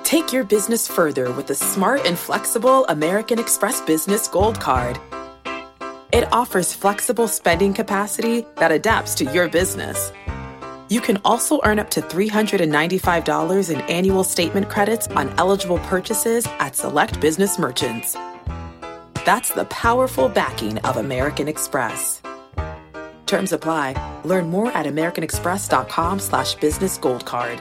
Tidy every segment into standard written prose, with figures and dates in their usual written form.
Take your business further with the smart and flexible American Express Business Gold Card. It offers flexible spending capacity that adapts to your business. You can also earn up to $395 in annual statement credits on eligible purchases at select business merchants. That's the powerful backing of American Express. Terms apply. Learn more at americanexpress.com/business gold card.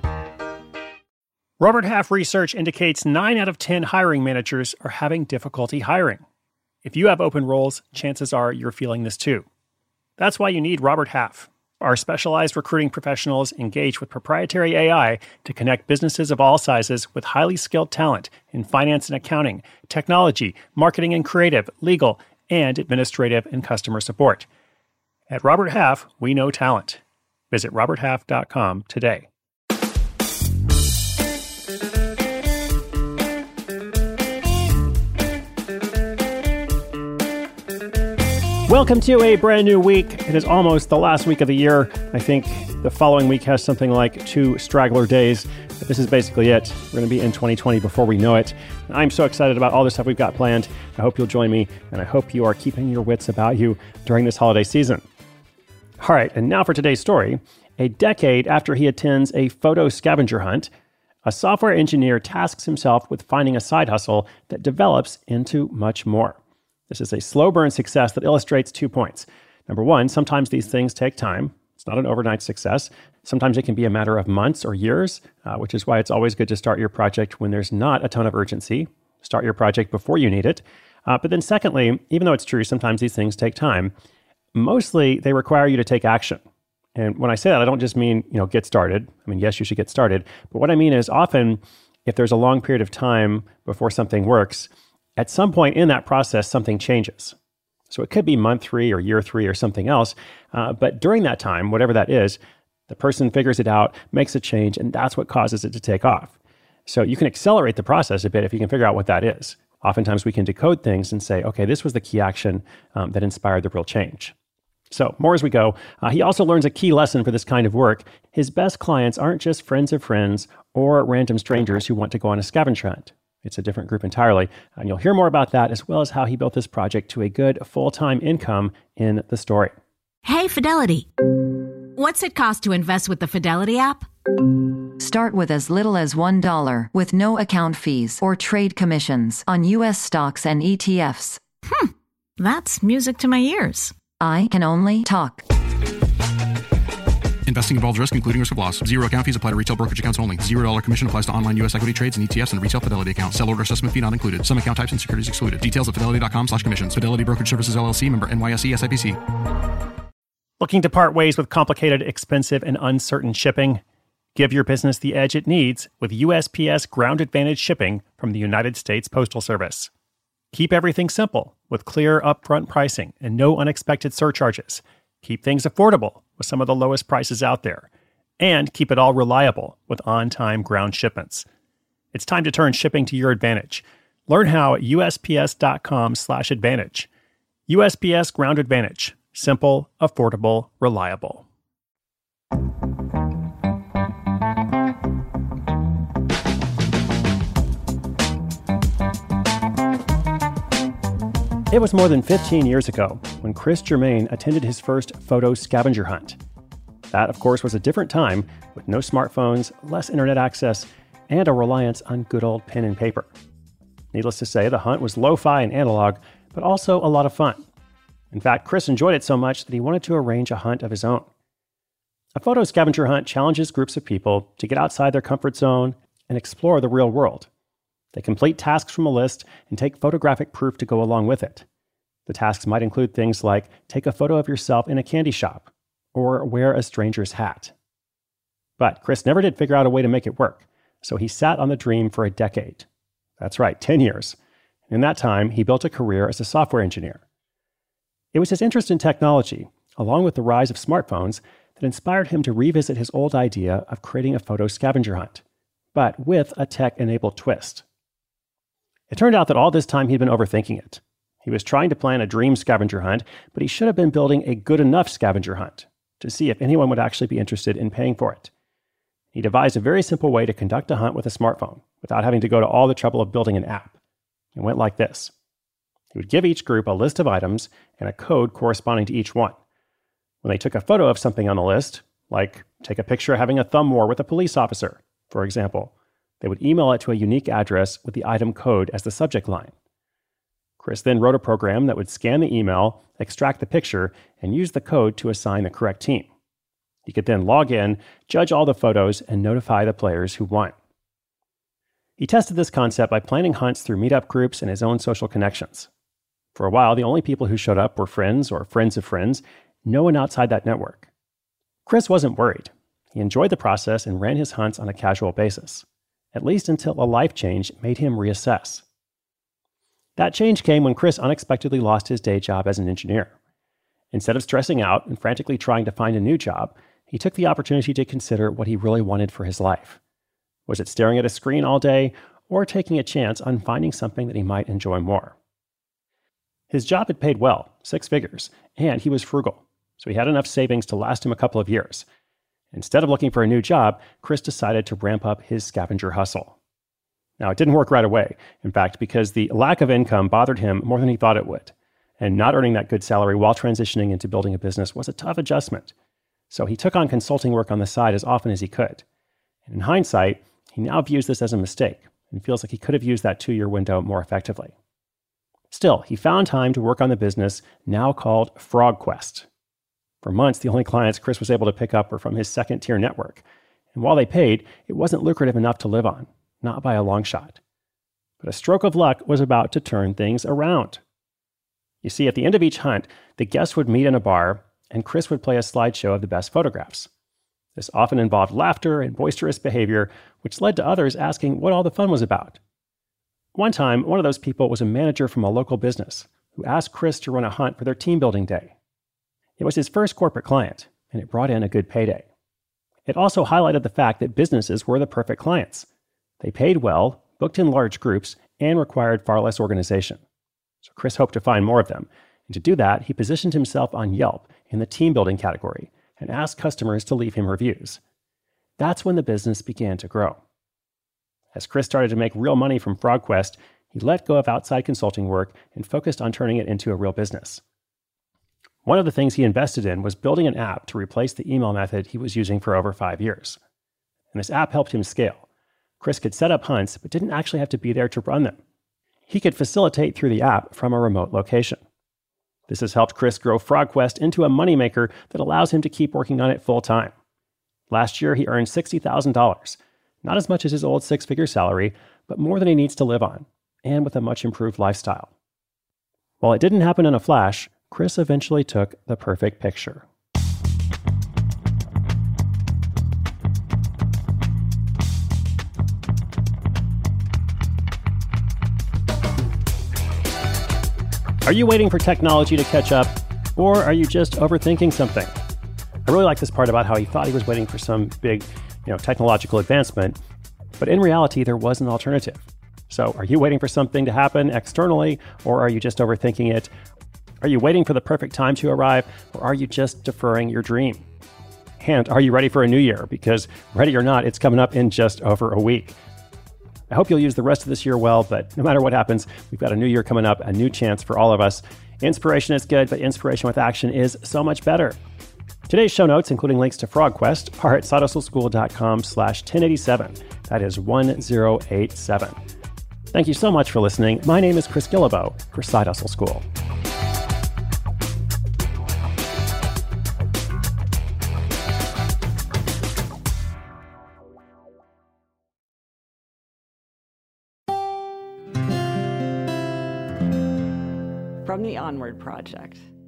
Robert Half research indicates 9 out of 10 hiring managers are having difficulty hiring. If you have open roles, chances are you're feeling this too. That's why you need Robert Half. Our specialized recruiting professionals engage with proprietary AI to connect businesses of all sizes with highly skilled talent in finance and accounting, technology, marketing and creative, legal, and administrative and customer support. At Robert Half, we know talent. Visit roberthalf.com today. Welcome to a brand new week. It is almost the last week of the year. I think the following week has something like 2 straggler days. But this is basically it. We're going to be in 2020 before we know it. And I'm so excited about all the stuff we've got planned. I hope you'll join me, and I hope you are keeping your wits about you during this holiday season. All right, and now for today's story. A decade after he attends a photo scavenger hunt, a software engineer tasks himself with finding a side hustle that develops into much more. This is a slow burn success that illustrates 2 points. Number one, sometimes these things take time. It's not an overnight success. Sometimes it can be a matter of months or years, which is why it's always good to start your project when there's not a ton of urgency. Start your project before you need it. But then secondly, even though it's true, sometimes these things take time, mostly they require you to take action. And when I say that, I don't just mean, get started. I mean, yes, you should get started. But what I mean is often if there's a long period of time before something works, at some point in that process, something changes. So it could be month 3 or year 3 or something else. But during that time, whatever that is, the person figures it out, makes a change, and that's what causes it to take off. So you can accelerate the process a bit if you can figure out what that is. Oftentimes we can decode things and say, okay, this was the key action that inspired the real change. So more as we go. He also learns a key lesson for this kind of work. His best clients aren't just friends of friends or random strangers who want to go on a scavenger hunt. It's a different group entirely, and you'll hear more about that as well as how he built this project to a good full-time income in the story. Hey, Fidelity. What's it cost to invest with the Fidelity app? Start with as little as $1 with no account fees or trade commissions on U.S. stocks and ETFs. That's music to my ears. I can only talk. Investing involves risk, including risk of loss. Zero account fees apply to retail brokerage accounts only. $0 commission applies to online U.S. equity trades and ETFs and retail Fidelity account. Sell order assessment fee not included. Some account types and securities excluded. Details at fidelity.com/commissions. Fidelity Brokerage Services, LLC, member NYSE, SIPC. Looking to part ways with complicated, expensive, and uncertain shipping? Give your business the edge it needs with USPS Ground Advantage shipping from the United States Postal Service. Keep everything simple with clear upfront pricing and no unexpected surcharges. Keep things affordable with some of the lowest prices out there. And keep it all reliable with on-time ground shipments. It's time to turn shipping to your advantage. Learn how at USPS.com/advantage. USPS Ground Advantage. Simple, affordable, reliable. It was more than 15 years ago when Chris Germain attended his first photo scavenger hunt. That, of course, was a different time with no smartphones, less internet access, and a reliance on good old pen and paper. Needless to say, the hunt was lo-fi and analog, but also a lot of fun. In fact, Chris enjoyed it so much that he wanted to arrange a hunt of his own. A photo scavenger hunt challenges groups of people to get outside their comfort zone and explore the real world. They complete tasks from a list and take photographic proof to go along with it. The tasks might include things like take a photo of yourself in a candy shop or wear a stranger's hat. But Chris never did figure out a way to make it work, so he sat on the dream for a decade. That's right, 10 years. In that time, he built a career as a software engineer. It was his interest in technology, along with the rise of smartphones, that inspired him to revisit his old idea of creating a photo scavenger hunt, but with a tech-enabled twist. It turned out that all this time he'd been overthinking it. He was trying to plan a dream scavenger hunt, but he should have been building a good enough scavenger hunt to see if anyone would actually be interested in paying for it. He devised a very simple way to conduct a hunt with a smartphone without having to go to all the trouble of building an app. It went like this. He would give each group a list of items and a code corresponding to each one. When they took a photo of something on the list, like take a picture of having a thumb war with a police officer, for example, they would email it to a unique address with the item code as the subject line. Chris then wrote a program that would scan the email, extract the picture, and use the code to assign the correct team. He could then log in, judge all the photos, and notify the players who won. He tested this concept by planning hunts through meetup groups and his own social connections. For a while, the only people who showed up were friends or friends of friends, no one outside that network. Chris wasn't worried. He enjoyed the process and ran his hunts on a casual basis, at least until a life change made him reassess. That change came when Chris unexpectedly lost his day job as an engineer. Instead of stressing out and frantically trying to find a new job, he took the opportunity to consider what he really wanted for his life. Was it staring at a screen all day, or taking a chance on finding something that he might enjoy more? His job had paid well, 6 figures, and he was frugal, so he had enough savings to last him a couple of years. Instead of looking for a new job, Chris decided to ramp up his scavenger hustle. Now, it didn't work right away, in fact, because the lack of income bothered him more than he thought it would. And not earning that good salary while transitioning into building a business was a tough adjustment. So he took on consulting work on the side as often as he could. And in hindsight, he now views this as a mistake and feels like he could have used that 2-year window more effectively. Still, he found time to work on the business now called FrogQuest. For months, the only clients Chris was able to pick up were from his second-tier network. And while they paid, it wasn't lucrative enough to live on, not by a long shot. But a stroke of luck was about to turn things around. You see, at the end of each hunt, the guests would meet in a bar, and Chris would play a slideshow of the best photographs. This often involved laughter and boisterous behavior, which led to others asking what all the fun was about. One time, one of those people was a manager from a local business who asked Chris to run a hunt for their team building day. It was his first corporate client, and it brought in a good payday. It also highlighted the fact that businesses were the perfect clients. They paid well, booked in large groups, and required far less organization. So Chris hoped to find more of them. And to do that, he positioned himself on Yelp in the team building category and asked customers to leave him reviews. That's when the business began to grow. As Chris started to make real money from FrogQuest, he let go of outside consulting work and focused on turning it into a real business. One of the things he invested in was building an app to replace the email method he was using for over 5 years. And this app helped him scale. Chris could set up hunts, but didn't actually have to be there to run them. He could facilitate through the app from a remote location. This has helped Chris grow FrogQuest into a moneymaker that allows him to keep working on it full time. Last year, he earned $60,000, not as much as his old 6-figure salary, but more than he needs to live on, and with a much improved lifestyle. While it didn't happen in a flash, Chris eventually took the perfect picture. Are you waiting for technology to catch up, or are you just overthinking something? I really like this part about how he thought he was waiting for some big, technological advancement, but in reality, there was an alternative. So are you waiting for something to happen externally, or are you just overthinking it? Are you waiting for the perfect time to arrive, or are you just deferring your dream? And are you ready for a new year? Because ready or not, it's coming up in just over a week. I hope you'll use the rest of this year well, but no matter what happens, we've got a new year coming up, a new chance for all of us. Inspiration is good, but inspiration with action is so much better. Today's show notes, including links to FrogQuest, are at sidehustleschool.com/1087. That is 1087. Thank you so much for listening. My name is Chris Guillebeau for Side Hustle School. From the Onward Project.